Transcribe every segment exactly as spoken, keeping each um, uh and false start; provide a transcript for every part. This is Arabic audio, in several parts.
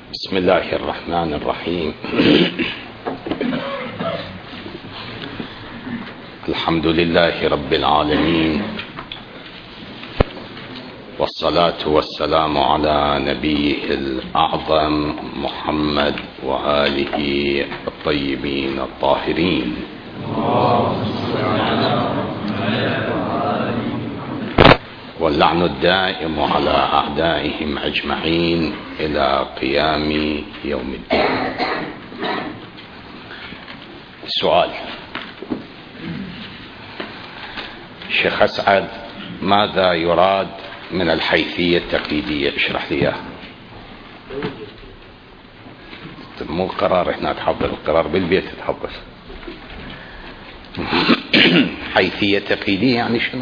بسم الله الرحمن الرحيم. الحمد لله رب العالمين، والصلاة والسلام على نبيه الأعظم محمد وآله الطيبين الطاهرين. واللعن الدائم على أعدائهم أجمعين إلى قيام يوم الدين. سؤال شيخ أسعد، ماذا يراد من الحيثية التقليدية؟ اشرح لي اياها. مو قرار هنا تحضر، القرار بالبيت تحضر. حيثية تقليدية يعني شنو؟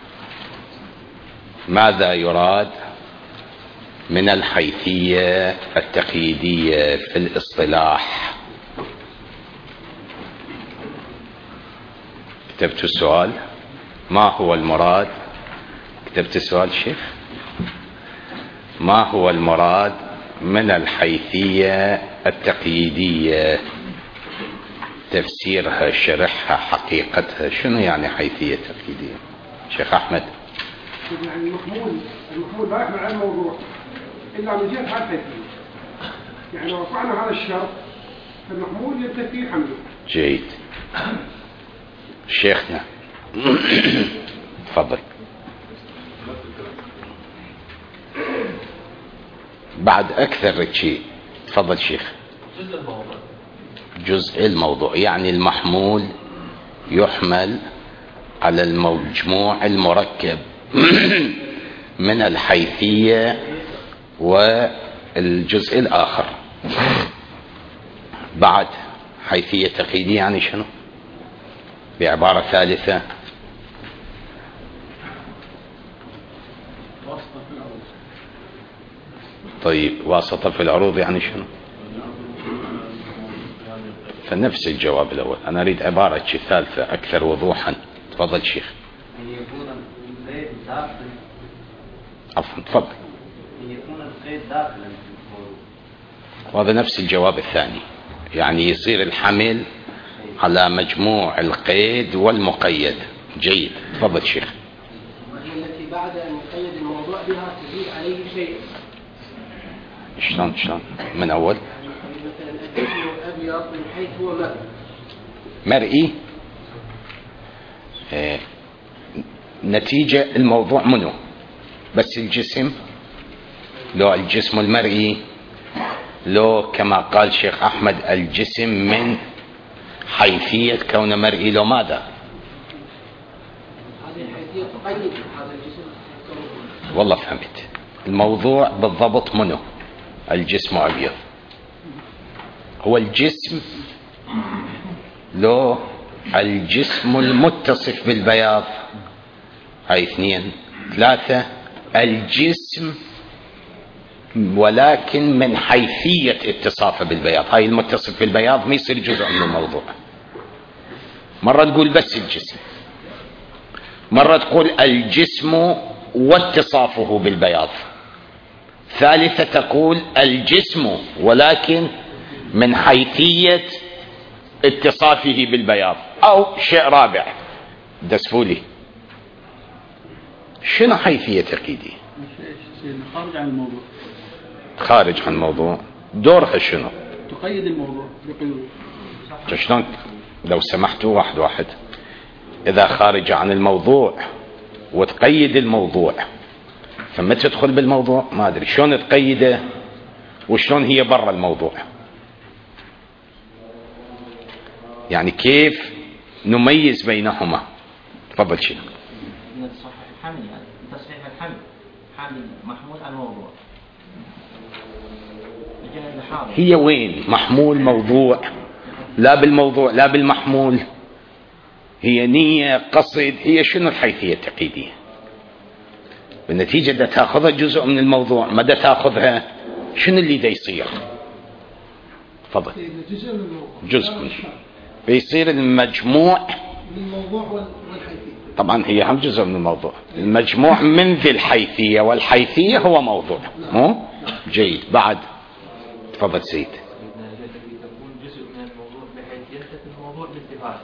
ماذا يراد من الحيثية التقليدية في الاصطلاح؟ كتبت السؤال، ما هو المراد؟ كتبت السؤال شيخ، ما هو المراد من الحيثية التقليدية؟ تفسيرها، شرحها، حقيقتها، شنو يعني حيثية تقليدية؟ شيخ أحمد. يعني المحمول المحمول لا يحمل على الموضوع إلا من جهة هذه الحيثية. يعني لو رفعنا هذا الشرط فالمحمول ينتفي حمله. جيد. شيخنا تفضل. بعد أكثر شيء تفضل شيخ. جزء الموضوع. جزء الموضوع يعني المحمول يحمل على المجموع المركب من الحيثية والجزء الآخر. بعد حيثية تقييدية يعني شنو؟ بعبارة ثالثة. طيب واسطة في العروض يعني شنو؟ فنفس الجواب الأول. أنا أريد عبارة ثالثة أكثر وضوحا. تفضل شيخ. أن يكون القيد داخل. عفوا تفضل. أن يكون القيد داخلا في الموضوع. وهذا نفس الجواب الثاني، يعني يصير الحمل على مجموع القيد والمقيد. جيد. تفضل شيخ. وهي التي بعد أن يقيد الموضوع بها تزيد عليه شيء. شلون شلون من أول؟ مثلا الجسم أبيض من حيث هو مرئي. مرئي. آه. نتيجة الموضوع منه بس الجسم، لو الجسم المرئي، لو كما قال شيخ أحمد الجسم من حيثية كونه مرئي، لو ماذا؟ هذه الحيثية تقيد هذا الجسم. والله فهمت الموضوع بالضبط منه. الجسم أبيض هو الجسم، لو الجسم المتصف بالبياض. هاي اثنين. ثلاثة الجسم ولكن من حيثية اتصافه بالبياض. هاي المتصف بالبياض ما يصير جزء من الموضوع. مرة تقول بس الجسم، مرة تقول الجسم واتصافه بالبياض، ثالثة تقول الجسم ولكن من حيثية اتصافه بالبياض، أو شيء رابع. دسفولي شنو حيثية تقييدية؟ خارج عن الموضوع. خارج عن الموضوع دورها شنو؟ تقيد الموضوع بقيود. شلون؟ لو سمحتوا واحد واحد. إذا خارج عن الموضوع وتقيد الموضوع، فما تدخل بالموضوع ما أدري شلون تقيده وشلون هي برا الموضوع. يعني كيف نميز بينهما؟ تفضل شيخ. تصحيح الحمل، يعني تصحيح الحمل حامل محمول على الموضوع. هي وين محمول موضوع؟ لا بالموضوع لا بالمحمول. هي نية، قصد، هي شنو الحيثية التقييدية؟ بالنتيجة دا تأخذها جزء من الموضوع، ما دا تأخذها شنو اللي دا يصير؟ تفضل. جزء من بيصير المجموع من الموضوع والحيثية. طبعا هي هم جزء من الموضوع. المجموع من ذي الحيثية، والحيثية هو موضوع. مو جيد. بعد تفضل سيد. التي تكون جزء من الموضوع بحيث ينتهي الموضوع بانتهائه.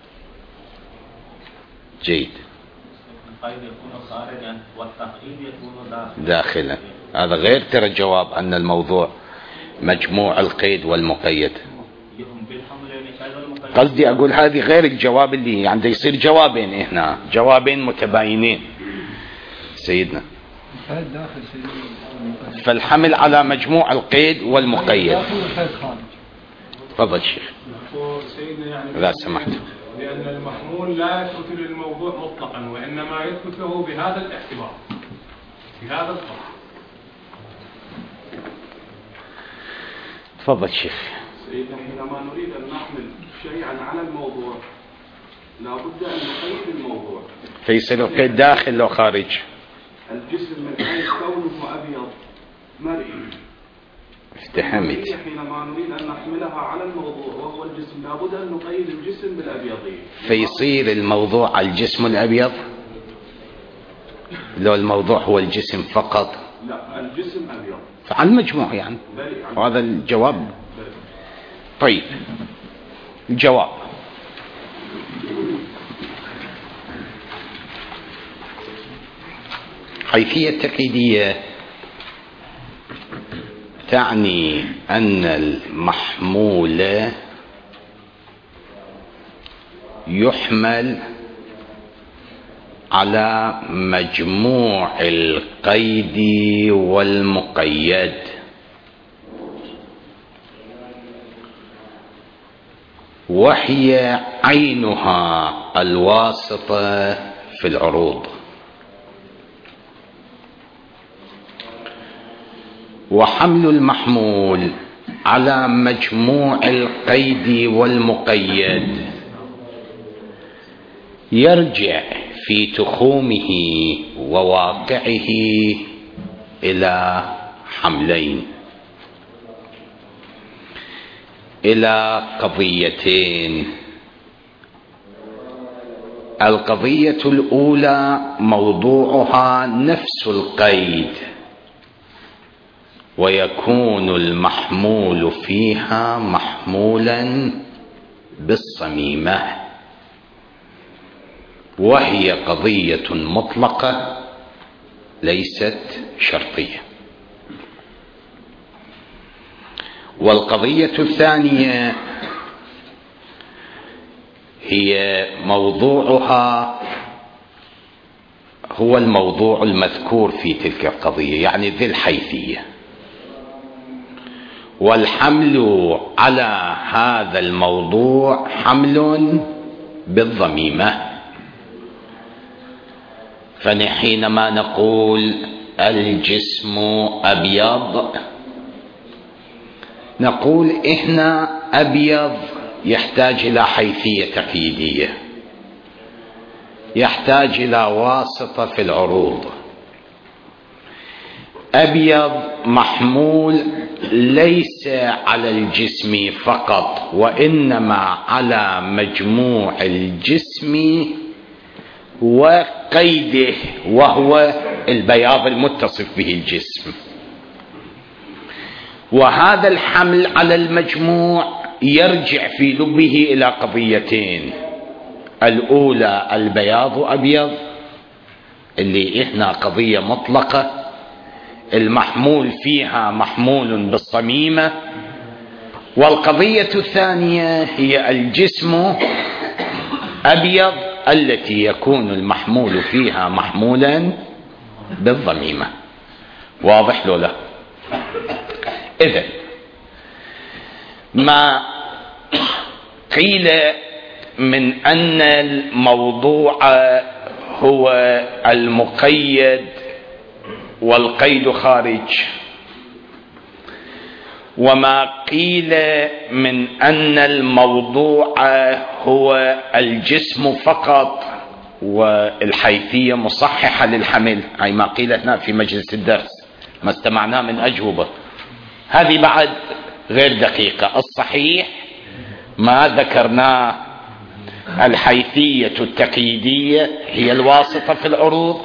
جيد. القيد يكون خارجا والتقييد يكون داخلا. داخلا، هذا غير ترى جواب أن الموضوع مجموع القيد والمقيد. قصدي أقول هذه غير الجواب اللي يعني يصير جوابين هنا، جوابين متباينين سيدنا. فالحمل على مجموع القيد والمقيد. تفضل شيخ. لا سمحت. لأن المحمول لا يثبت للموضوع مطلقا، وإنما يثبت له بهذا الاعتبار، بهذا الطرح. تفضل شيخ. سيدنا حينما نريد أن نحمل شيئا على الموضوع لا بد أن نقيد الموضوع، فيصير القيد داخل لو خارج. الجسم من حيث كونه أبيض مرئي. افتهمت. حينما نريد أن نحملها على الموضوع وهو الجسم لا بد أن نقيد الجسم بالأبيضية. فيصير الموضوع على الجسم الأبيض لو الموضوع هو الجسم فقط. لا، الجسم أبيض فعلى المجموع يعني. وهذا الجواب. طيب الجواب. حيثية التقييدية تعني أن المحمول يحمل على مجموع القيد والمقيد، وهي عينها الواسطة في العروض. وحمل المحمول على مجموع القيد والمقيد يرجع في تخومه وواقعه إلى حملين، إلى قضيتين. القضية الأولى موضوعها نفس القيد، ويكون المحمول فيها محمولا بالصميمة، وهي قضية مطلقة ليست شرطية. والقضية الثانية هي موضوعها هو الموضوع المذكور في تلك القضية، يعني ذي الحيثية، والحمل على هذا الموضوع حمل بالضميمة. فحينما نقول الجسم أبيض نقول إحنا أبيض يحتاج إلى حيثية تقييدية، يحتاج إلى واسطة في العروض. أبيض محمول ليس على الجسم فقط، وإنما على مجموع الجسم وقيده، وهو البياض المتصف به الجسم. وهذا الحمل على المجموع يرجع في لبه إلى قضيتين: الأولى البياض أبيض، اللي إحنا قضية مطلقة المحمول فيها محمول بالصميمة. والقضية الثانية هي الجسم أبيض، التي يكون المحمول فيها محمولا بالضميمة. واضح له لا؟ إذن ما قيل من أن الموضوع هو المقيد والقيد خارج، وما قيل من أن الموضوع هو الجسم فقط والحيثية مصححة للحمل، أي ما قيل هنا في مجلس الدرس ما استمعناه من أجوبة، هذه بعد غير دقيقة. الصحيح ما ذكرناه، الحيثية التقييدية هي الواسطة في العروض،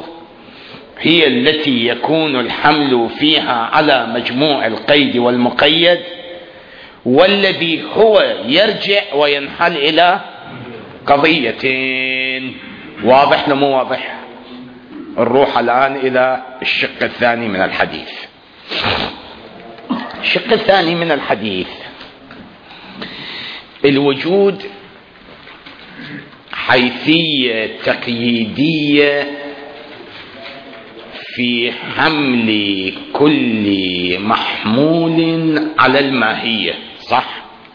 هي التي يكون الحمل فيها على مجموع القيد والمقيد، والذي هو يرجع وينحل إلى قضيتين. واضح لو مو واضح؟ نروح الآن إلى الشق الثاني من الحديث. الشق الثاني من الحديث: الوجود حيثية تقييدية في حمل كل محمول على الماهية، صح؟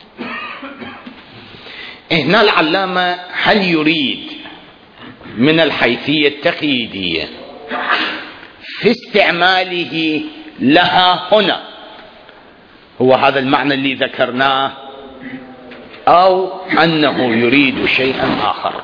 هنا العلامة هل يريد من الحيثية التقييدية في استعماله لها هنا هو هذا المعنى اللي ذكرناه، أو أنه يريد شيئا آخر؟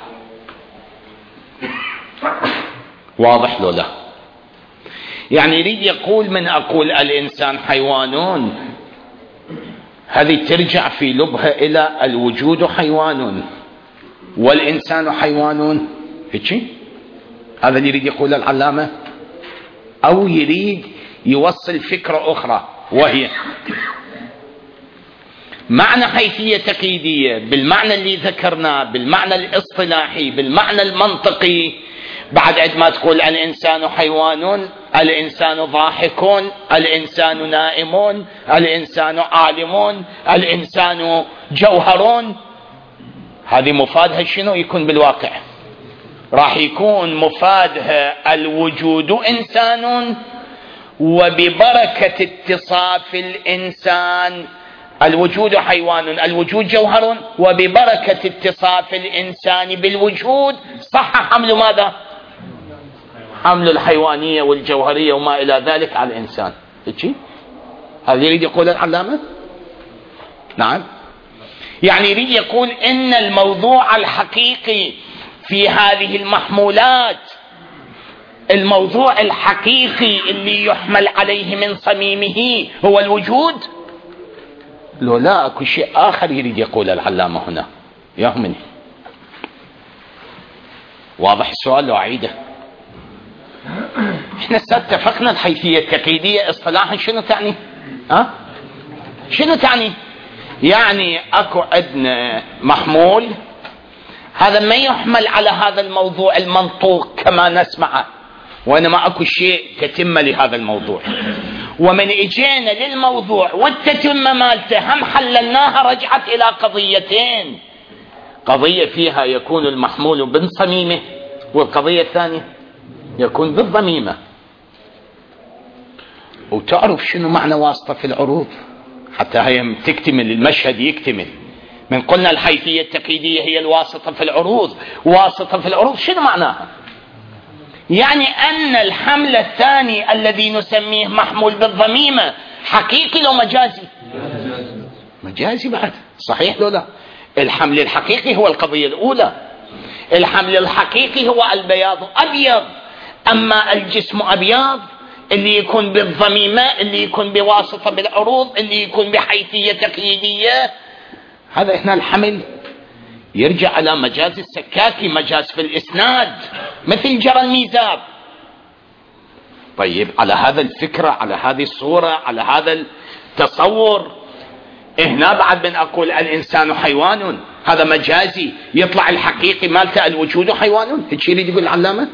واضح له؟ لا. يعني يريد يقول من أقول الإنسان حيوان، هذه ترجع في لبها إلى الوجود حيوان والإنسان حيوان، هيك؟ هذا اللي يريد يقول العلامة، أو يريد يوصل فكرة أخرى، وهي معنى حيثية تقييدية بالمعنى اللي ذكرناه، بالمعنى الاصطلاحي، بالمعنى المنطقي. بعد عندما تقول الإنسان حيوان، الإنسان ضاحكون، الإنسان نائمون، الإنسان عالمون، الإنسان جوهرون، هذه مفادها شنو يكون بالواقع؟ راح يكون مفادها الوجود إنسان، وببركة اتصاف الإنسان الوجود حيوان، الوجود جوهر، وببركة اتصاف الإنسان بالوجود صح حمل ماذا؟ حمل الحيوانية والجوهرية وما إلى ذلك على الإنسان. هذا يريد يقول العلامة؟ نعم. يعني يريد يقول إن الموضوع الحقيقي في هذه المحمولات، الموضوع الحقيقي اللي يحمل عليه من صميمه هو الوجود. لو لا اكو شيء اخر يريد يقول العلامة هنا يهمني. واضح السؤال؟ لو اعيده. احنا اتفقنا الحيثية التقييدية اصطلاحا شنو تعني؟ ها؟ شنو تعني؟ يعني اكو عندنا محمول، هذا ما يحمل على هذا الموضوع المنطوق كما نسمعه، وانما اكو شيء تتم لهذا الموضوع، ومن اجينا للموضوع والتتمة مالته هم حللناها رجعت الى قضيتين: قضية فيها يكون المحمول بصميمه، والقضية الثانية يكون بالضميمة. وتعرف شنو معنى واسطة في العروض حتى هي تكتمل المشهد يكتمل؟ من قلنا الحيثية التقييدية هي الواسطة في العروض، واسطة في العروض شنو معناها؟ يعني أن الحمل الثاني الذي نسميه محمول بالضميمة حقيقي لو مجازي؟ مجازي بعد، صحيح لو لا؟ الحمل الحقيقي هو القضية الأولى، الحمل الحقيقي هو البياض أبيض، أما الجسم أبيض اللي يكون بالضميمة، اللي يكون بواسطة بالعروض، اللي يكون بحيثية تقييدية، هذا إحنا الحمل يرجع على مجاز السكاكي، مجاز في الإسناد مثل جرى الميزاب. طيب على هذا الفكرة، على هذه الصورة، على هذا التصور، هنا بعد من أقول الإنسان حيوان، هذا مجازي، يطلع الحقيقي مالته الوجود حيوان. هيك يريد يقول العلامة؟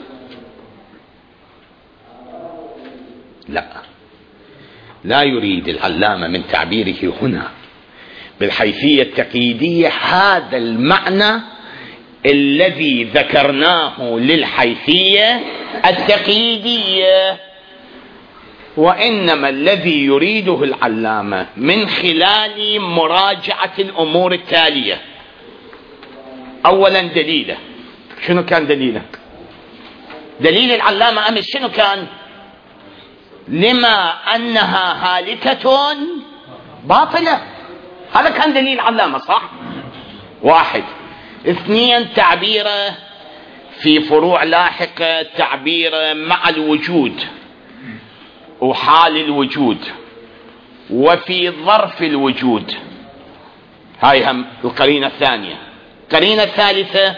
لا، لا يريد العلامة من تعبيره هنا بالحيثية التقييدية هذا المعنى الذي ذكرناه للحيثية التقييدية، وإنما الذي يريده العلامة من خلال مراجعة الأمور التالية: أولا دليله. شنو كان دليله؟ دليل العلامة أمس شنو كان؟ لما أنها هالكة باطلة، هذا كان دليل علامة، صح؟ واحد. اثنين، تعبيره في فروع لاحقة، تعبيره مع الوجود وحال الوجود وفي ظرف الوجود، هاي هم القرينة الثانية. القرينة الثالثة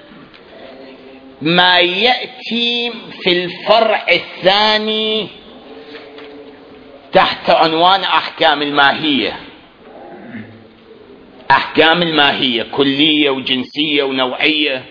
ما يأتي في الفرع الثاني تحت عنوان أحكام الماهية، أحكام الماهية كلية وجنسية ونوعية،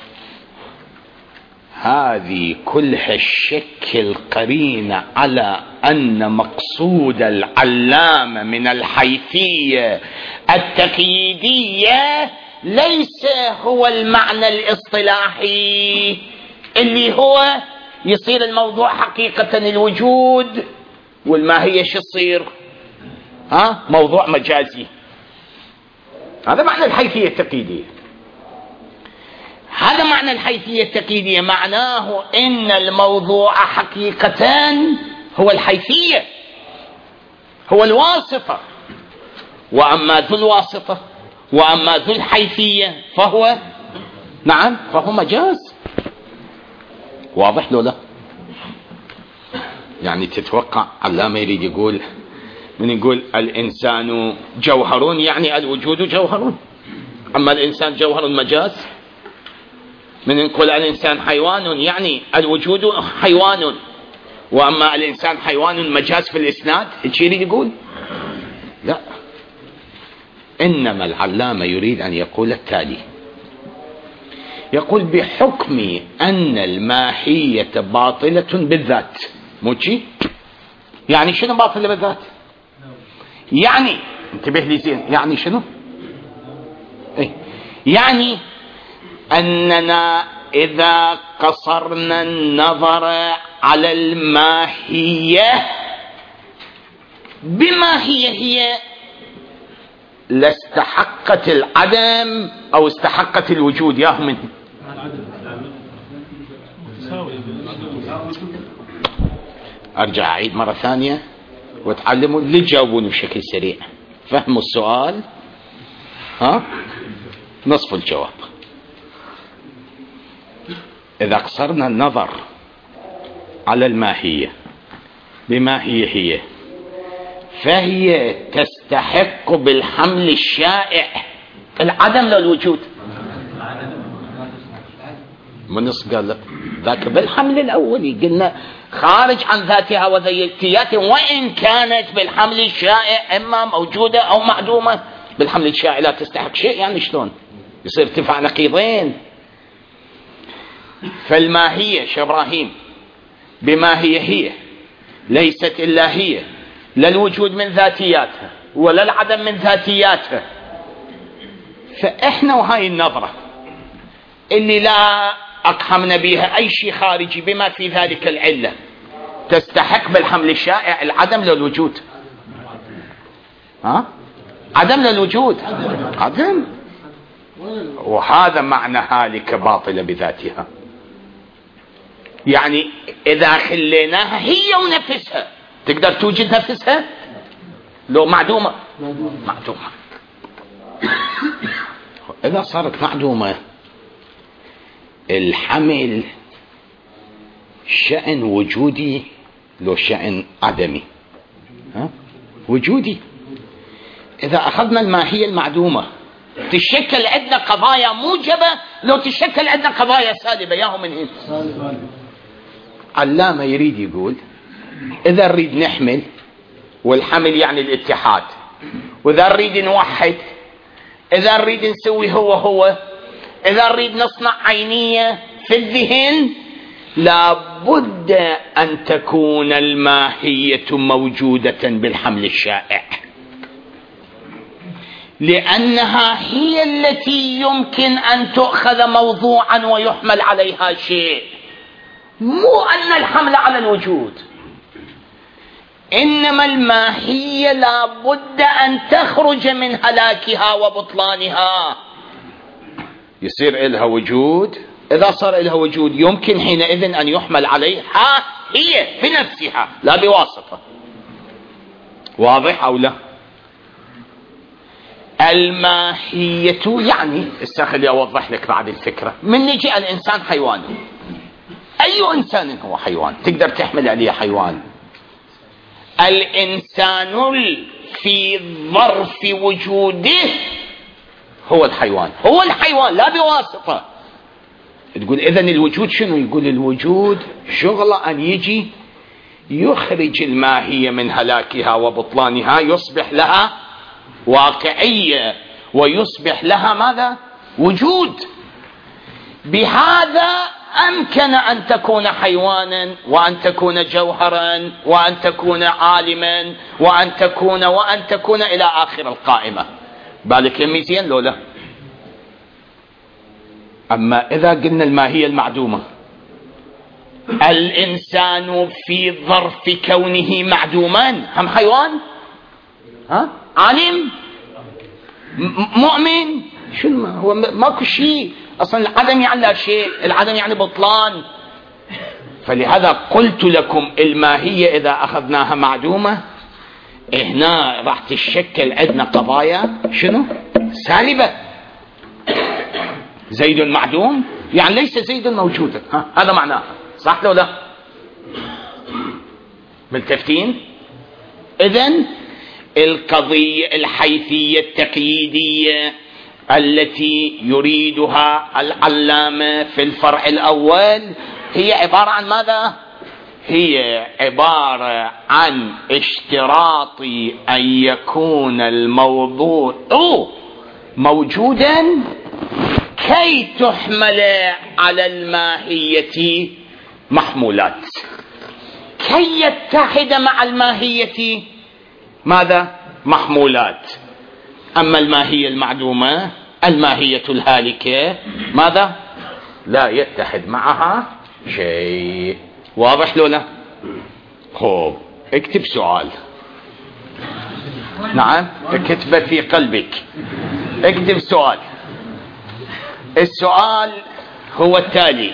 هذه كلها تشكل قرينة على أن مقصود العلامة من الحيثية التقييدية ليس هو المعنى الاصطلاحي اللي هو يصير الموضوع حقيقة الوجود، والماهية شو تصير؟ ها؟ موضوع مجازي. هذا معنى الحيثية التقييدية. هذا معنى الحيثية التقييدية، معناه إن الموضوع حقيقة هو الحيثية، هو الواسطة، وأما ذو الواسطة وأما ذو الحيثية فهو نعم فهو مجاز. واضح لو لا؟ يعني تتوقع علامة يريد يقول من يقول الإنسان جوهر يعني الوجود جوهر، أما الإنسان جوهر مجاز. من يقول الإنسان حيوان يعني الوجود حيوان، وأما الإنسان حيوان مجاز في الإسناد. إيش يريد يقول؟ لا، إنما العلامة يريد أن يقول التالي، يقول بحكم أن الماهية باطلة بالذات. موشي يعني شنو باطلة بالذات؟ يعني انتبه لي زين، يعني شنو؟ ايه؟ يعني أننا إذا قصرنا النظر على الماهية بما هي هي لاستحقت العدم أو استحقت الوجود. ياهم منه أرجع أعيد مرة ثانية وتعلموا اللي تجاوبون بشكل سريع. فهموا السؤال؟ ها؟ نصف الجواب. إذا قصرنا النظر على الماهية بما هي هي فهي تستحق بالحمل الشائع العدم للوجود. منص قال ذاك بالحمل الأولي قلنا خارج عن ذاتها وذاتياتها، وإن كانت بالحمل الشائع إما موجودة أو معدومة. بالحمل الشائع لا تستحق شيء، يعني شلون يصير ارتفاع نقيضين؟ فالماهية شا إبراهيم بما هي هي ليست إلا هي، لا الوجود من ذاتياتها ولا العدم من ذاتياتها. فإحنا وهاي النظرة اللي لا أقحمنا بها أي شيء خارجي بما في ذلك العلة تستحق بالحمل الشائع العدم للوجود. ها؟ عدم للوجود، عدم. وهذا معنى هالك باطلة بذاتها. يعني إذا خليناها هي ونفسها تقدر توجد نفسها لو معدومة؟ معدومة. إذا صارت معدومة الحمل شأن وجودي لو شأن عدمي؟ ها؟ وجودي. إذا أخذنا الماهية المعدومة تشكل عندنا قضايا موجبة لو تشكل عندنا قضايا سالبة. ياهم من هنا علامة يريد يقول إذا نريد نحمل، والحمل يعني الاتحاد، وإذا نريد نوحد، إذا نريد نسوي هو هو، إذا نريد نصنع عينية في الذهن، لابد أن تكون الماهية موجودة بالحمل الشائع، لأنها هي التي يمكن أن تؤخذ موضوعا ويحمل عليها شيء، مو أن الحمل على الوجود. إنما الماهية لابد أن تخرج من هلاكها وبطلانها، يصير إلها وجود. إذا صار إلها وجود يمكن حينئذ أن يحمل عليها هي بنفسها لا بواسطة. واضح أو لا؟ الماهية يعني استخلي أوضح لك بعد الفكرة. من نجي الإنسان حيوان، أي إنسان هو حيوان تقدر تحمل عليه حيوان. الإنسان في ظرف وجوده هو الحيوان، هو الحيوان لا بواسطة. تقول إذن الوجود شنو؟ يقول الوجود شغله أن يجي يخرج الماهية من هلاكها وبطلانها، يصبح لها واقعية ويصبح لها ماذا؟ وجود. بهذا أمكن أن تكون حيوانا، وأن تكون جوهرا، وأن تكون عالما، وأن تكون وأن تكون إلى آخر القائمة. بالك يمي زين لو لا؟ أما إذا قلنا الماهية المعدومة، الإنسان في ظرف كونه معدوما هم حيوان؟ ها؟ عالم؟ مؤمن؟ شنو هو؟ ماكو شيء أصلا. العدم يعني لا شيء، العدم يعني بطلان. فلهذا قلت لكم الماهية إذا أخذناها معدومة هنا راح تشكل عندنا قضايا شنو؟ سالبة. زيد معدوم يعني ليس زيد موجودا، ها؟ هذا معناه، صح لو لا؟ ملتفتين؟ إذن القضية الحيثية التقييدية التي يريدها العلامة في الفرع الأول هي عبارة عن ماذا؟ هي عبارة عن اشتراط أن يكون الموضوع موجودا كي تحمل على الماهية محمولات، كي يتحد مع الماهية ماذا؟ محمولات. أما الماهية المعدومة، الماهية الهالكة، ماذا؟ لا يتحد معها شيء. واضح لو لا؟ خوب اكتب سؤال. نعم اكتب في قلبك، اكتب سؤال. السؤال هو التالي: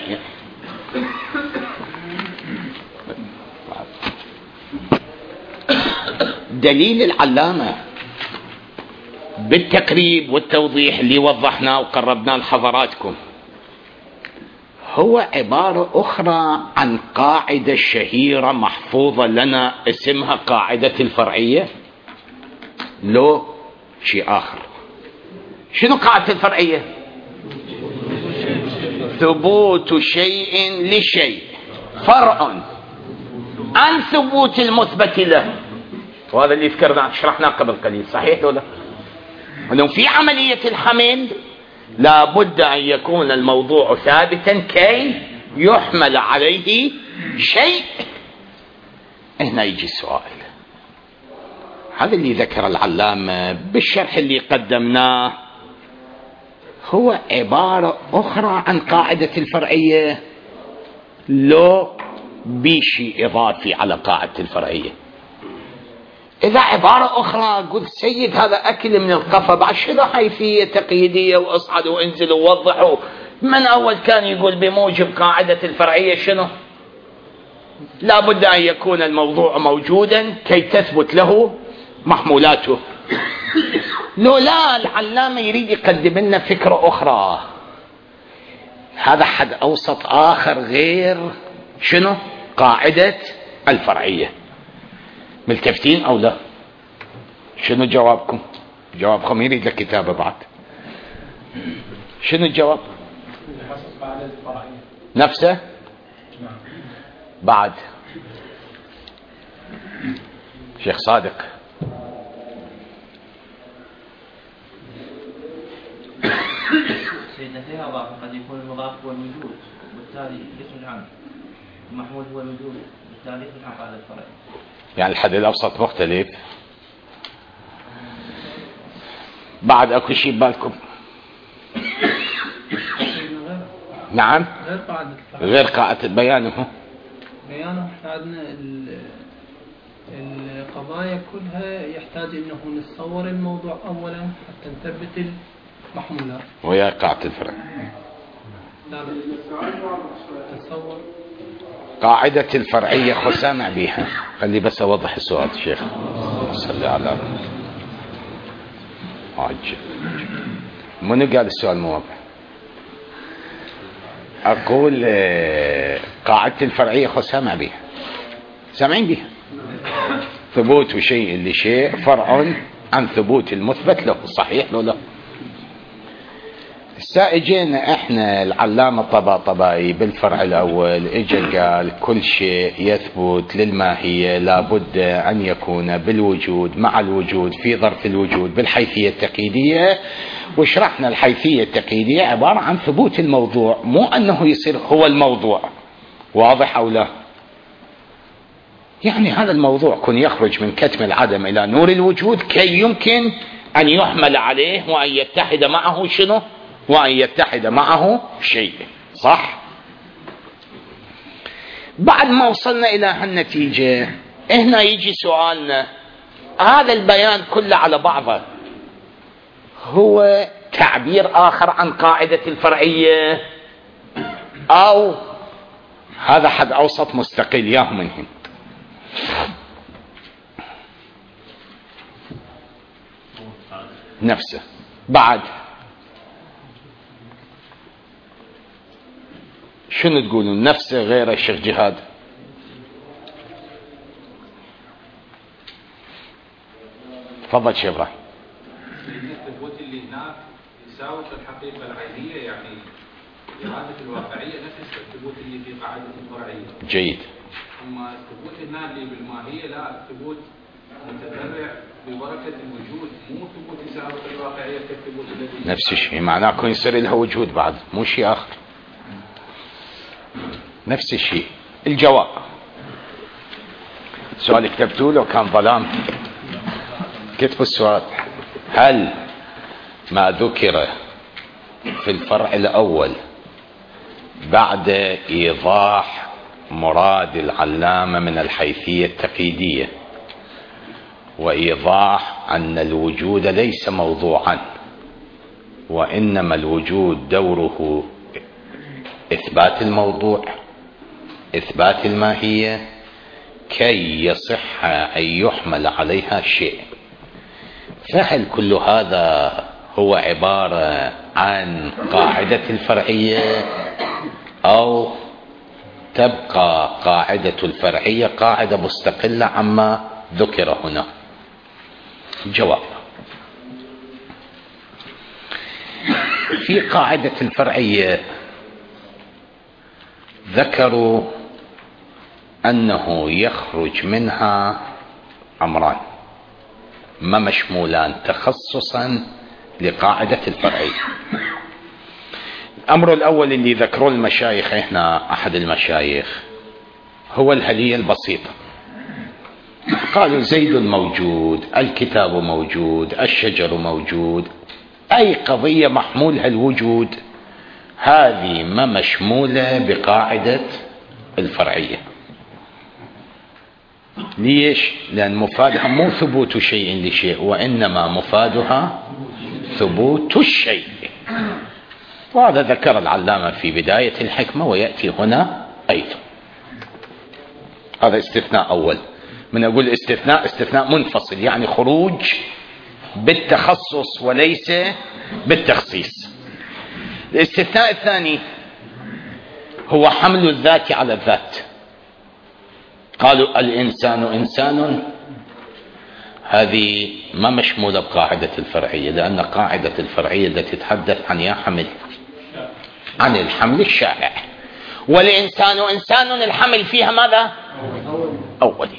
دليل العلامة بالتقريب والتوضيح اللي وضحناه وقربناه لحضراتكم هو عبارة أخرى عن قاعدة شهيرة محفوظة لنا اسمها قاعدة الفرعية. لو شيء آخر. شنو قاعدة الفرعية؟ ثبوت شيء لشيء فرع عن ثبوت المثبت له. وهذا اللي ذكرنا شرحناه قبل قليل، صحيح ولا؟ ولو في عملية الحمل لا بد أن يكون الموضوع ثابتا كي يحمل عليه شيء. هنا يجي السؤال. هذا اللي ذكر العلامة بالشرح اللي قدمناه هو عبارة أخرى عن قاعدة الفرعية، لو بشيء إضافي على قاعدة الفرعية. إذا عبارة أخرى قلت سيد هذا أكل من القفا، بعد شنو حيثية تقييدية وأصعد وانزل ووضحوا. من أول كان يقول بموجب قاعدة الفرعية شنو؟ لا بد أن يكون الموضوع موجودا كي تثبت له محمولاته. لو لا العلامة يريد يقدم لنا فكرة أخرى، هذا حد أوسط آخر غير شنو؟ قاعدة الفرعية. ملتفتين أو لا؟ شنو جوابكم؟ جوابكم يريد لك كتابة بعد. شنو الجواب؟ نفسه؟ بعد شيخ صادق. سيدنا فيها ضعف، قد يكون المضاف هو الوجود وبالتالي يخرج عنه، المحمول هو الوجود بالتالي يخرج عن قاعدة الفرعية. يعني الحد الأوسط مختلف. بعد أكو شيء ببالكم؟ نعم غير قاعدة غير قاعدة بيانه. بيانه احنا عندنا القضايا كلها يحتاج انه نتصور الموضوع اولا حتى نثبت المحمولات ويا قاعدة الفرع. لا لا تتصور قاعدة الفرعية خسامع بيها. خلي بس أوضح السؤال شيخ. صلي على عجل. منو قال السؤال مو واضح؟ أقول قاعدة الفرعية خسامع بيها، سامعين بيها. ثبوت شيء لشيء فرع عن ثبوت المثبت له، صحيح لو لا؟ اجينا احنا العلامة الطباطبائي بالفرع الاول اجى قال كل شيء يثبت للماهية لابد ان يكون بالوجود مع الوجود في ظرف الوجود بالحيثية التقييدية، وشرحنا الحيثية التقييدية عبارة عن ثبوت الموضوع، مو انه يصير هو الموضوع. واضح او لا؟ يعني هذا الموضوع كن يخرج من كتم العدم الى نور الوجود كي يمكن ان يحمل عليه وان يتحد معه شنو؟ وأن يتحد معه شيء. صح؟ بعد ما وصلنا إلى هالنتيجة هنا يجي سؤالنا، هذا البيان كله على بعضه هو تعبير آخر عن قاعدة الفرعية أو هذا حد أوسط مستقل ياه من هنا؟ نفسه. بعد شنو تقولون؟ نفسه غير الشيخ جهاد؟ تفضل شيخ ابراهيم. الثبوت اللي هناك يساوي الحقيقه العينيه، يعني اراده الواقعيه نفس الثبوت اللي في قاعده الفرعيه. جيد. اما الثبوت هنا اللي بالماهيه لا، الثبوت متفرع ببركه الوجود، مو ثبوت يساوي الواقعيه كالثبوت الذي نفس الشيء، معناه كون يصير لها وجود بعد، مو شيء اخر. نفس الشيء. الجواب سؤال كتبتوه لو كان ظلام كتبوا السؤال. هل ما ذكر في الفرع الأول بعد إيضاح مراد العلامة من الحيثية التقييدية وإيضاح أن الوجود ليس موضوعا وإنما الوجود دوره إثبات الموضوع إثبات الماهية كي يصح أن يحمل عليها شيء، فهل كل هذا هو عبارة عن قاعدة الفرعية أو تبقى قاعدة الفرعية قاعدة مستقلة عما ذكر هنا؟ جواب: في قاعدة الفرعية ذكروا أنه يخرج منها أمران ما مشمولان تخصصا لقاعدة الفرعية. الأمر الأول اللي ذكروا المشايخ، إحنا أحد المشايخ، هو الهلية البسيطة. قالوا زيد موجود، الكتاب موجود، الشجر موجود، أي قضية محمولها الوجود هذه ما مشمولة بقاعدة الفرعية. ليش؟ لأن مفادها مو ثبوت شيء لشيء، وإنما مفادها ثبوت الشيء. وهذا ذكر العلامة في بداية الحكمة ويأتي هنا أيضا. هذا استثناء أول. من أقول استثناء، استثناء منفصل، يعني خروج بالتخصص وليس بالتخصيص. الاستثناء الثاني هو حمل الذات على الذات. قالوا الإنسان إنسان، هذه ما مشمولة بقاعدة الفرعية، لأن قاعدة الفرعية التي تتحدث عن يا حمل عن الحمل الشائع، والإنسان إنسان الحمل فيها ماذا؟ أولي.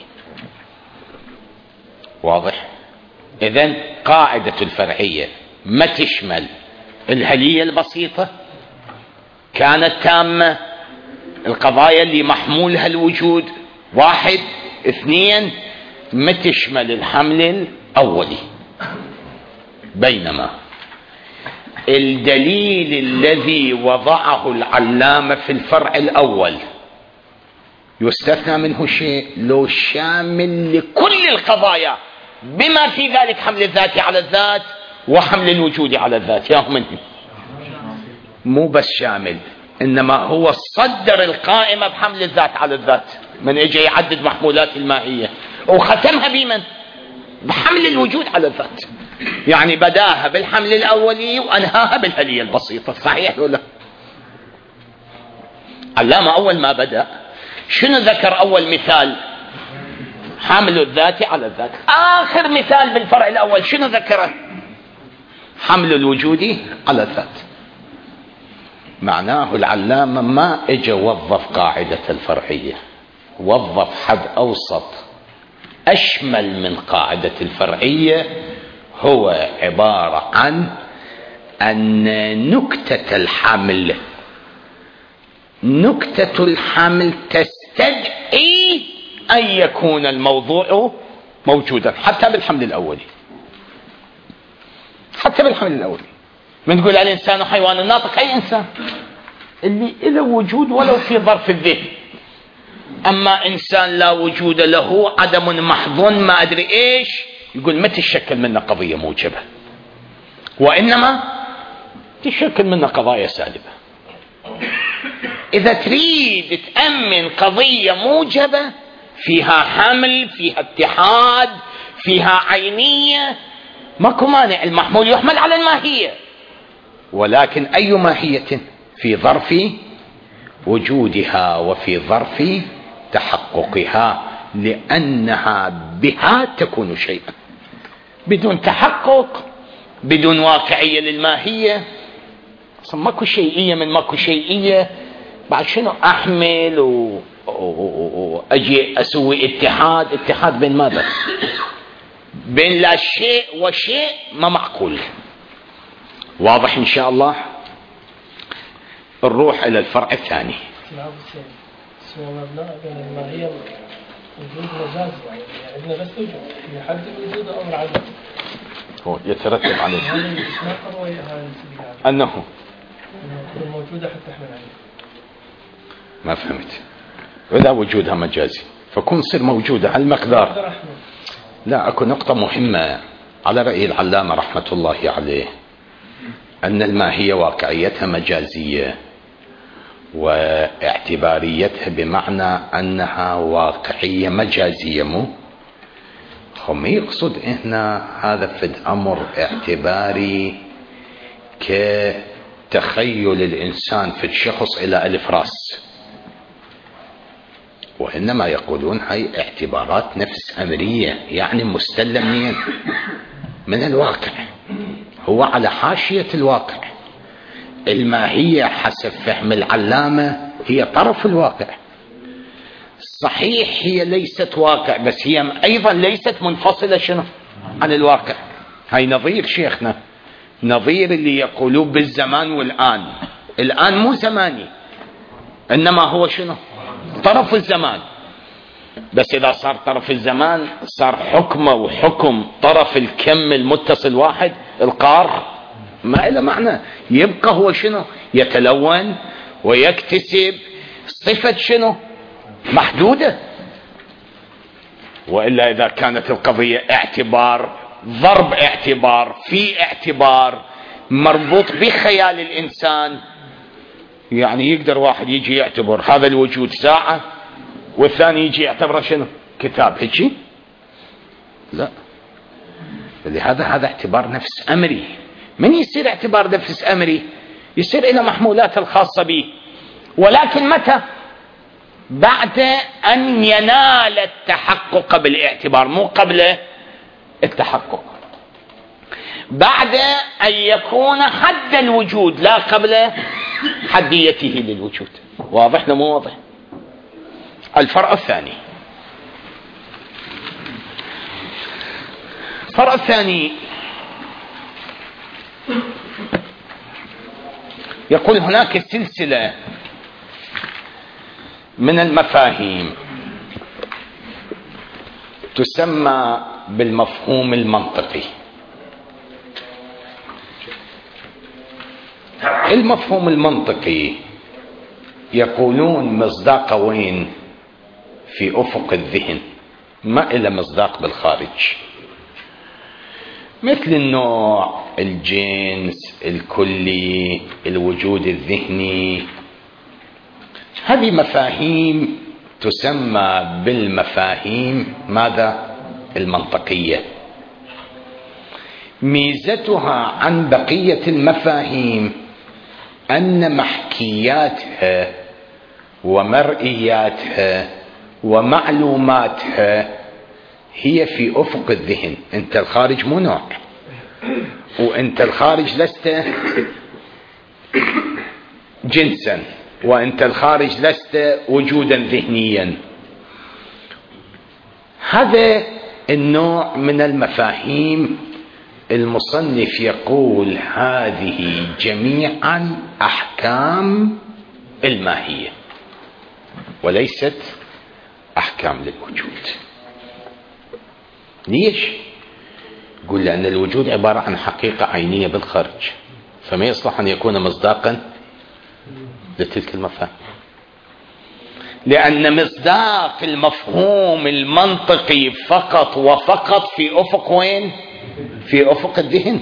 واضح؟ إذن قاعدة الفرعية ما تشمل الهلية البسيطة كانت تامة، القضايا اللي محمولها الوجود واحد، اثنين ما تشمل الحمل الأولي. بينما الدليل الذي وضعه العلامة في الفرع الأول يستثنى منه شيء لو شامل لكل القضايا بما في ذلك حمل الذات على الذات وحمل الوجود على الذات. يا منه مو بس شامل، إنما هو صدر القائمة بحمل الذات على الذات. من اجى يعدد محمولات الماهية وختمها بمن؟ بحمل الوجود على الذات. يعني بداها بالحمل الأولي وأنهاها بالهلية البسيطة. صحيح ولا؟ علامة أول ما بدأ شنو ذكر؟ أول مثال حمل الذات على الذات. آخر مثال بالفرع الأول شنو ذكره؟ حمل الوجود على الذات. معناه العلامة ما اجى وظف قاعدة الفرعية، وظف حد أوسط أشمل من قاعدة الفرعية، هو عبارة عن أن نكتة الحمل نكتة الحمل تستدعي أن يكون الموضوع موجودا حتى بالحمل الأولي. حتى بالحمل الأولي من تقول الإنسان حيوان الناطق، أي إنسان اللي له وجود ولو في ظرف الذهن. أما إنسان لا وجود له، عدم محض، ما أدري إيش، يقول ما تشكل منا قضية موجبة، وإنما تشكل منا قضايا سالبة. إذا تريد تأمن قضية موجبة فيها حمل، فيها اتحاد، فيها عينية، ماكو مانع، المحمول يحمل على الماهية، ولكن أي ماهية؟ في ظرف وجودها وفي ظرف تحققها، لأنها بها تكون شيئا. بدون تحقق، بدون واقعية للماهية، ماكو شيئية من ماكو شيئية، بعد شنو أحمل و... وأجي أسوي اتحاد؟ اتحاد بين ماذا؟ بين لا شيء وشيء، ما معقول. واضح إن شاء الله. نروح إلى الفرع الثاني. سوى مبناء بين الماهية وجود مجاز، يعني عندنا بس وجود في حد الوجود أو العدم، هو يترتب عليه هذه اسمها قضية، هذه أنه تكون موجودة حتى تحمل عليه. ما فهمت. وإذا وجودها مجازي فكون صير موجودة على المقدار. لا، أكو نقطة مهمة على رأي العلامة رحمة الله عليه، أن الماهية واقعيتها مجازية، واعتباريتها بمعنى أنها واقعية مجازية. مو هم يقصد هنا هذا في الأمر اعتباري كتخيل الإنسان في الشخص إلى ألف رأس، وإنما يقولون هاي اعتبارات نفس أمرية، يعني مستلم من من الواقع، هو على حاشية الواقع. الماهية حسب فهم العلامة هي طرف الواقع، صحيح هي ليست واقع، بس هي أيضا ليست منفصلة شنو عن الواقع. هاي نظير شيخنا، نظير اللي يقولون بالزمان والآن. الآن مو زماني، إنما هو شنو طرف الزمان، بس إذا صار طرف الزمان صار حكمه وحكم طرف الكم المتصل واحد، القار، ما إله معنى. يبقى هو شنو يتلون ويكتسب صفة شنو محدودة. وإلا إذا كانت القضية اعتبار، ضرب اعتبار في اعتبار مربوط بخيال الإنسان، يعني يقدر واحد يجي يعتبر هذا الوجود ساعة والثاني يجي يعتبره شنو كتاب هيجي؟ لا. لهذا هذا اعتبار نفس أمري. من يصير اعتبار نفس أمري؟ يصير إلى محمولات الخاصة به، ولكن متى؟ بعد أن ينال التحقق بالاعتبار، مو قبل التحقق. بعد أن يكون حد الوجود، لا قبل حديته للوجود. واضح مو واضح؟ الفرع الثاني. الفرع الثاني يقول هناك سلسلة من المفاهيم تسمى بالمفهوم المنطقي. المفهوم المنطقي يقولون مصداقه وين؟ في أفق الذهن، ما إلى مصداق بالخارج، مثل النوع، الجنس، الكلي، الوجود الذهني. هذه مفاهيم تسمى بالمفاهيم ماذا؟ المنطقية. ميزتها عن بقية المفاهيم أن محكياتها ومرئياتها ومعلوماتها هي في أفق الذهن. أنت الخارج مو نوع، وأنت الخارج لست جنسا، وأنت الخارج لست وجودا ذهنيا. هذا النوع من المفاهيم المصنف يقول هذه جميعا أحكام الماهية وليست أحكام للوجود. ليش؟ يقول لأن الوجود عبارة عن حقيقة عينية بالخارج، فما يصلح أن يكون مصداقا لتلك المفاهيم، لأن مصداق المفهوم المنطقي فقط وفقط في أفق وين؟ في أفق الذهن.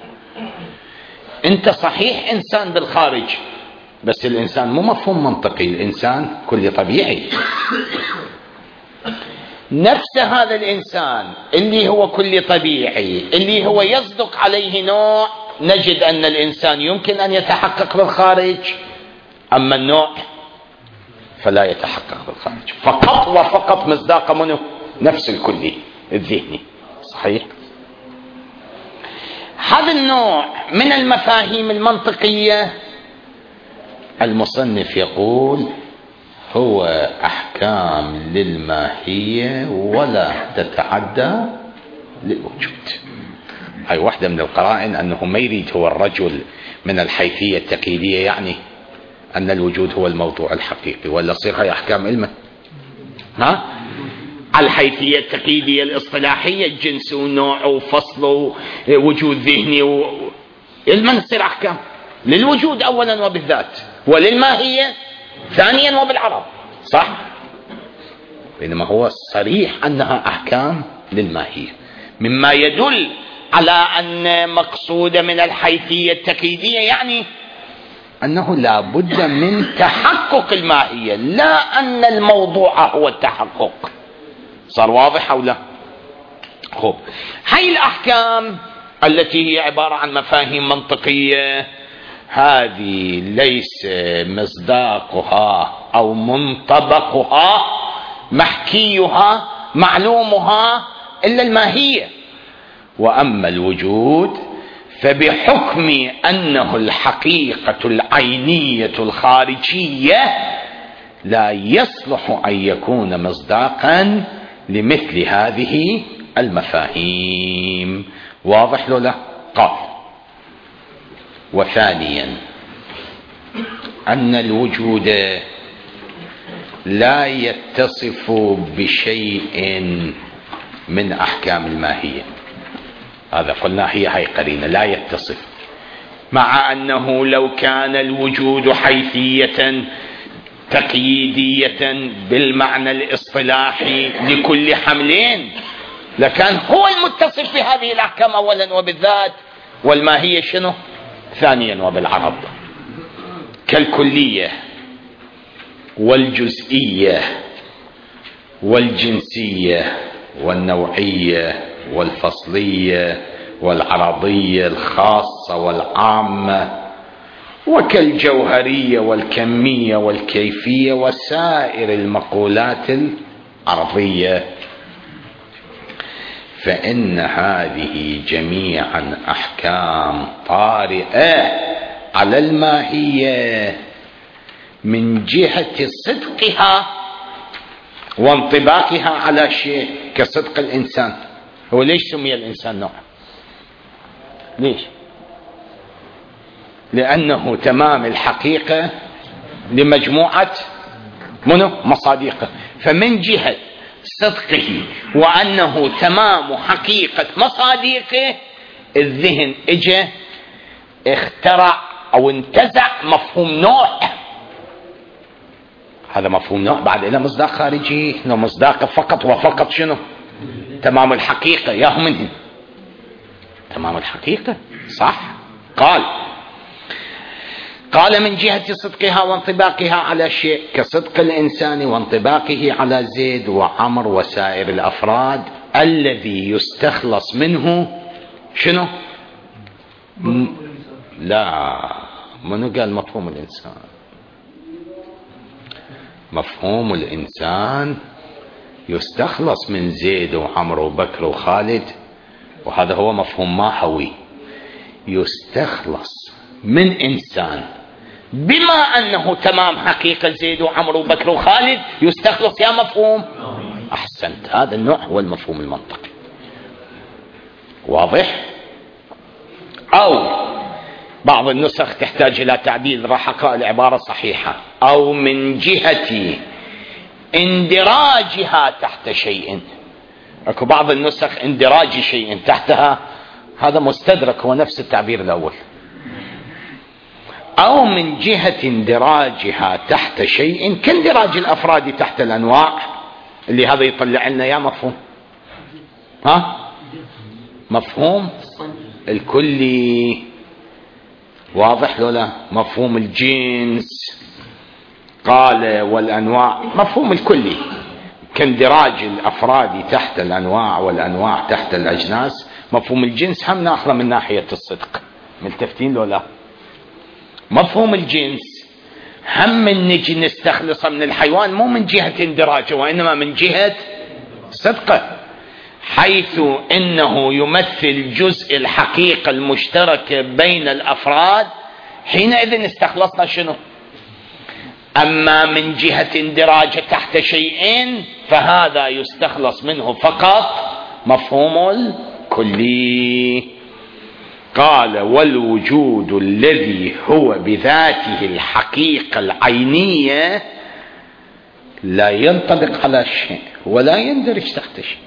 أنت صحيح إنسان بالخارج، بس الإنسان مو مفهوم منطقي، الإنسان كل طبيعي. نفس هذا الإنسان اللي هو كل طبيعي، اللي هو يصدق عليه نوع، نجد أن الإنسان يمكن أن يتحقق بالخارج، أما النوع فلا يتحقق بالخارج، فقط وفقط مصداق منه نفس الكلي الذهني. صحيح؟ هذا النوع من المفاهيم المنطقية المصنف يقول هو أحكام للماهية ولا تتعدى للوجود. هاي واحدة من القرائن أنه ما يريد هو الرجل من الحيثية التقييدية يعني أن الوجود هو الموضوع الحقيقي، ولا تصير هاي أحكام علمه. ها؟ الحيثية التقييدية الاصطلاحية، الجنس ونوع وفصل ووجود ذهني و... علما تصير أحكام للوجود أولا وبالذات، وللماهية ثانيا وبالعرب. صح؟ بينما هو صريح أنها أحكام للماهية، مما يدل على أن مقصود من الحيثية التقييدية يعني أنه لا بد من تحقق الماهية، لا أن الموضوع هو التحقق. صار واضح أو لا؟ خب، هاي الأحكام التي هي عبارة عن مفاهيم منطقية، هذه ليس مصداقها أو منطبقها محكيها معلومها إلا الماهية. وأما الوجود فبحكم أنه الحقيقة العينية الخارجية لا يصلح أن يكون مصداقا لمثل هذه المفاهيم. واضح له لا؟ قال: وثانيا أن الوجود لا يتصف بشيء من أحكام الماهية. هذا قلنا هي هاي قرينة، لا يتصف، مع أنه لو كان الوجود حيثية تقييدية بالمعنى الاصطلاحي لكل حملين لكان هو المتصف بهذه الأحكام أولا وبالذات، والماهية شنو؟ ثانيا وبالعرب، كالكلية والجزئية والجنسية والنوعية والفصلية والعرضية الخاصة والعامة، وكالجوهرية والكمية والكيفية وسائر المقولات العرضية، فإن هذه جميعا أحكام طارئة على الماهية من جهة صدقها وانطباقها على شيء كصدق الإنسان. هو ليش سمي الإنسان نوع؟ ليش؟ لأنه تمام الحقيقة لمجموعة منه مصادقه، فمن جهة صدقه وأنه تمام حقيقة مصادقه الذهن اجى اخترع أو انتزع مفهوم نوع. هذا مفهوم نوع بعد إلى مصداق خارجي، إنه مصداق فقط وفقط شنو؟ تمام الحقيقة. ياهم منه تمام الحقيقة. صح؟ قال قال من جهة صدقها وانطباقها على شيء كصدق الإنسان وانطباقه على زيد وعمر وسائر الأفراد الذي يستخلص منه شنو؟ م... لا، منو قال مفهوم الإنسان؟ مفهوم الإنسان يستخلص من زيد وعمر وبكر وخالد، وهذا هو مفهوم ماهوي، يستخلص من إنسان بما أنه تمام حقيقة زيد وعمر وبكر وخالد يستخلص يا مفهوم. أحسنت، هذا النوع هو المفهوم المنطقي. واضح؟ أو بعض النسخ تحتاج إلى تعديل، راح أقرأ العبارة صحيحة. أو من جهة اندراجها تحت شيء. أكو بعض النسخ اندراج شيء تحتها، هذا مستدرك، هو نفس التعبير الأول. أو من جهة اندراجها تحت شيء كاندراج الأفراد تحت الأنواع، اللي هذا يطلع لنا يا مفهوم ها مفهوم الكلي. واضح لولا؟ مفهوم الجنس قال والأنواع مفهوم الكلي كاندراج الأفراد تحت الأنواع والأنواع تحت الأجناس. مفهوم الجنس هم ناخذه من ناحية الصدق، ملتفتين لولا؟ مفهوم الجنس هم من نجي نستخلصه من الحيوان، مو من جهة اندراجه وإنما من جهة صدقه، حيث إنه يمثل جزء الحقيقة المشتركة بين الأفراد. حينئذ استخلصنا شنو؟ أما من جهة اندراجه تحت شيئين فهذا يستخلص منه فقط مفهوم الكلي. قال والوجود الذي هو بذاته الحقيقة العينية لا ينطبق على شيء ولا يندرج تحت شيء.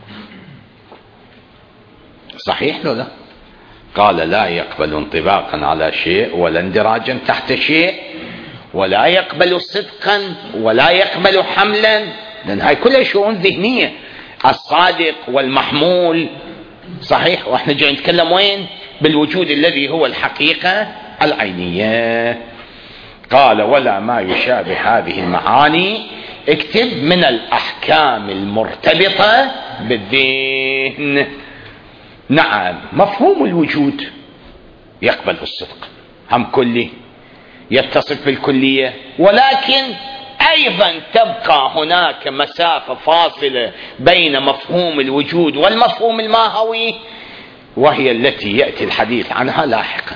صحيح لو لا؟ قال لا يقبل انطباقا على شيء ولا اندراجا تحت شيء، ولا يقبل صدقا ولا يقبل حملا، لأن هاي كلها شؤون ذهنية. الصادق والمحمول صحيح، واحنا جاي نتكلم وين؟ بالوجود الذي هو الحقيقة العينية. قال ولا ما يشابه هذه المعاني، اكتب من الأحكام المرتبطة بالذهن. نعم، مفهوم الوجود يقبل الصدق، هم كلي يتصف بالكلية، ولكن أيضا تبقى هناك مسافة فاصلة بين مفهوم الوجود والمفهوم الماهوي، وهي التي يأتي الحديث عنها لاحقا.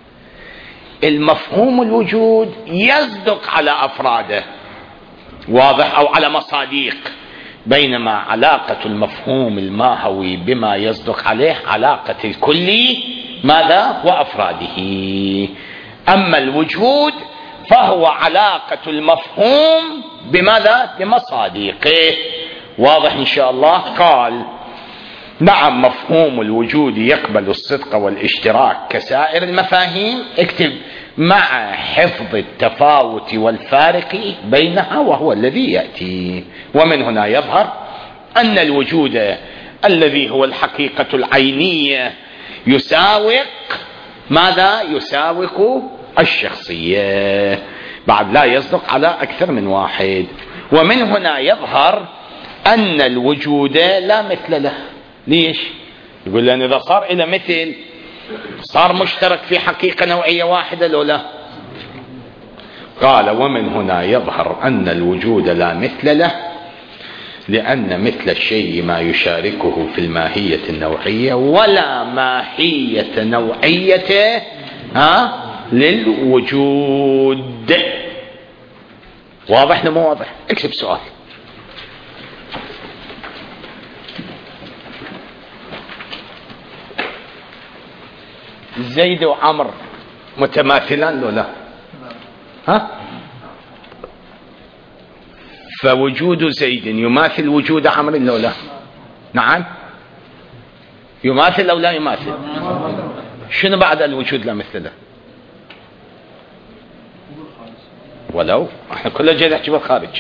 المفهوم الوجود يصدق على أفراده، واضح، أو على مصاديق، بينما علاقة المفهوم الماهوي بما يصدق عليه علاقة الكلي ماذا؟ وأفراده. أما الوجود فهو علاقة المفهوم بماذا؟ بمصاديقه. واضح إن شاء الله؟ قال نعم مفهوم الوجود يقبل الصدق والاشتراك كسائر المفاهيم، اكتب مع حفظ التفاوت والفارق بينها، وهو الذي يأتي. ومن هنا يظهر أن الوجود الذي هو الحقيقة العينية يساوق ماذا؟ يساوق الشخصية، بعد لا يصدق على أكثر من واحد. ومن هنا يظهر أن الوجود لا مثل له. ليش؟ يقول لأن إذا صار إلى مثل صار مشترك في حقيقة نوعية واحدة لو لا. قال ومن هنا يظهر أن الوجود لا مثل له، لأن مثل الشيء ما يشاركه في الماهية النوعية، ولا ماهية نوعية ها للوجود. واضح مو واضح؟ اكتب سؤال. زيد وعمر متماثلان لو لا؟ ها؟ فوجود زيد يماثل وجود عمرو لو لا؟ نعم، يماثل أو لا يماثل؟ شنو بعد الوجود لا مثل له؟ ولو احنا كلنا جاي نحكي بالخارج.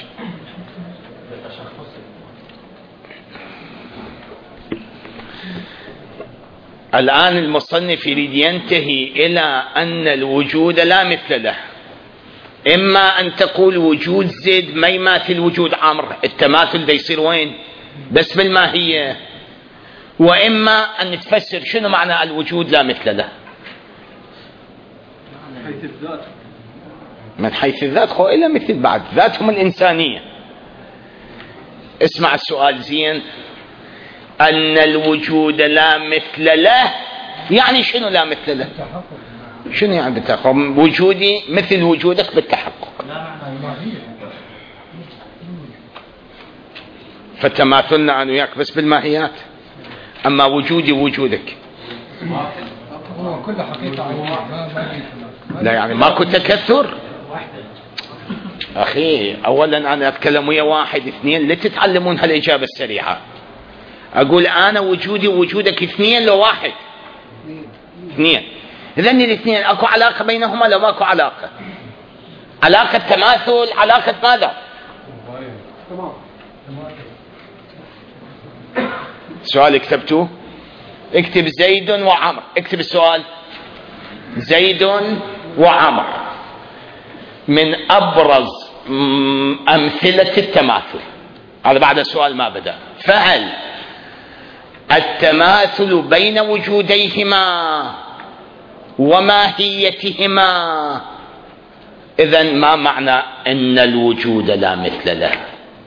الآن المصنف يريد ينتهي إلى أن الوجود لا مثل له. إما أن تقول وجود زيد ما يماثل وجود عمرو، التماثل ده يصير وين؟ بس بالماهية. وإما أن تفسر شنو معنى الوجود لا مثل له. حيث الذات، من حيث الذات خو إلى مثل بعد ذاتهم الإنسانية. اسمع السؤال زين. أن الوجود لا مثل له يعني شنو لا مثل له؟ شنو يعني بالتحقق؟ وجودي مثل وجودك بالتحقق. لا معنى فتماثلنا أنا وياك بس بالماهيات، أما وجودي ووجودك هو كل حقيقة لا، يعني ماكو تكثر. أخي أولا أنا أتكلم ويا واحد اثنين، لا تتعلمون هالإجابة السريعة. أقول أنا وجودي ووجودك اثنين لو واحد؟ اثنين. إذن الاثنين أكو علاقة بينهما لو ماكو علاقة؟ علاقة تماثل، علاقة ماذا؟ سؤال اكتبتوه؟ اكتب زيد وعمر، اكتب السؤال. زيد وعمر من أبرز أمثلة التماثل. هذا بعد السؤال ما بدأ. فهل التماثل بين وجوديهما وماهيتهما، إذن ما معنى أن الوجود لا مثل له،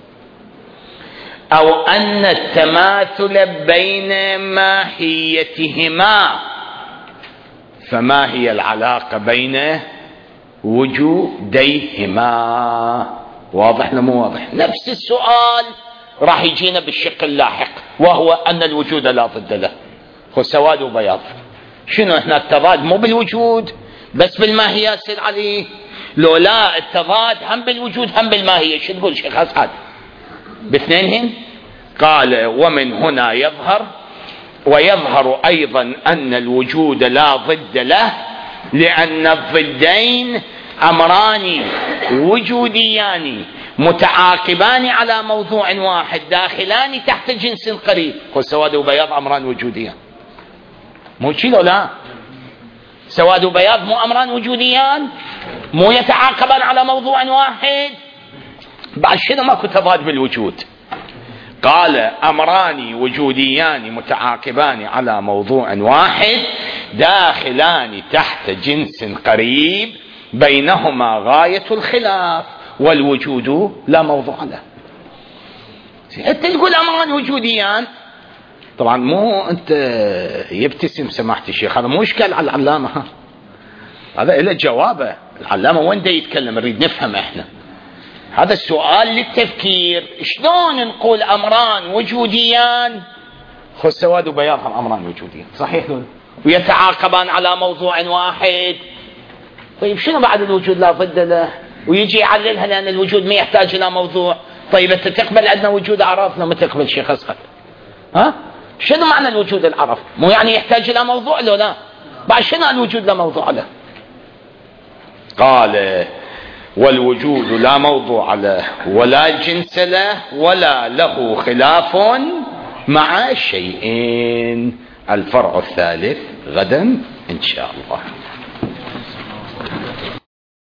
أو أن التماثل بين ماهيتهما، فما هي العلاقة بين وجوديهما؟ واضح ولا مو واضح؟ نفس السؤال راح يجينا بالشق اللاحق، وهو أن الوجود لا ضد له. هو سواد وبياض. شنو احنا التضاد مو بالوجود بس بالماهية سيد علي؟ لو لا التضاد هم بالوجود هم بالماهية، شو تقول شيخ أسعد؟ باثنينهن؟ قال ومن هنا يظهر ويظهر أيضا أن الوجود لا ضد له، لأن الضدين أمران وجوديان متعاقبان على موضوع واحد داخلان تحت جنس قريب. والسواد وبياض أمران وجوديان، مو شيء لو لا؟ سواد وبياض مو أمران وجوديان، مو يتعاقبان على موضوع واحد؟ بعد شنو ماكو تضاد بالوجود؟ قال أمران وجوديان متعاقبان على موضوع واحد داخلان تحت جنس قريب بينهما غاية الخلاف، والوجود لا موضوع له. انت تقول أمران وجوديان، طبعا مو انت يبتسم سماحة الشيخ، هذا مو اشكال على العلامة، هذا إله جوابه. العلامة وين دا يتكلم؟ نريد نفهم احنا هذا السؤال للتفكير. شلون نقول أمران وجوديان؟ خذ سواد وبياض هم أمران وجوديان، صحيح لون؟ ويتعاقبان على موضوع واحد. طيب شنو بعد الوجود لا ضد له؟ ويجي يعللها لأن الوجود ما يحتاج إلى موضوع. طيب أنت تقبل عندنا وجود أعراف؟ ما تقبل شيخ أسقط. ها؟ شنو معنى الوجود العرف؟ مو يعني يحتاج إلى موضوع له؟ لا. بعد شنو الوجود لا موضوع له؟ قال والوجود لا موضوع له ولا جنس له ولا له خلاف مع شيئين. الفرع الثالث غدا إن شاء الله.